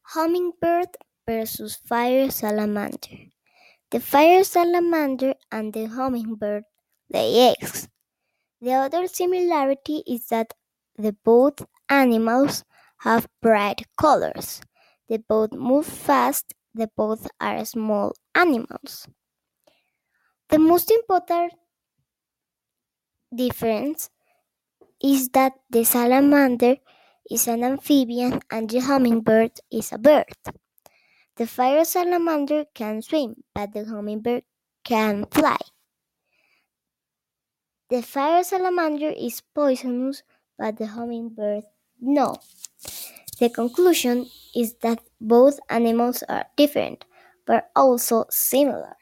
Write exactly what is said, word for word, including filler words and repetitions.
Hummingbird versus fire salamander. The fire salamander and the hummingbird lay eggs. The other similarity is that the both animals have bright colors. They both move fast. They both are small animals. The most important difference is that the salamander is an amphibian and the hummingbird is a bird. The fire salamander can swim, but the hummingbird can fly. The fire salamander is poisonous, but the hummingbird no. The conclusion is that both animals are different, but also similar.